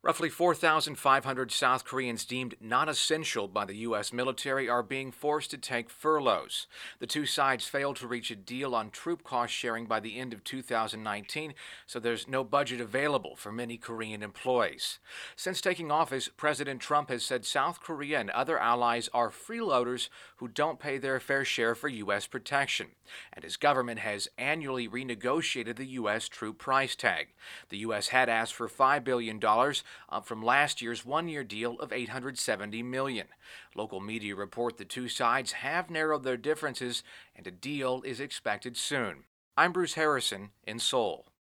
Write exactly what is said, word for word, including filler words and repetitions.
Roughly four thousand five hundred South Koreans deemed not essential by the U S military are being forced to take furloughs. The two sides failed to reach a deal on troop cost sharing by the end of two thousand nineteen, so there's no budget available for many Korean employees. Since taking office, President Trump has said South Korea and other allies are freeloaders who don't pay their fair share for U S protection, and his government has annually renegotiated the U S troop price tag. The U S had asked for five billion dollars, up from last year's one-year deal of eight hundred seventy million dollars. Local media report the two sides have narrowed their differences and a deal is expected soon. I'm Bruce Harrison in Seoul.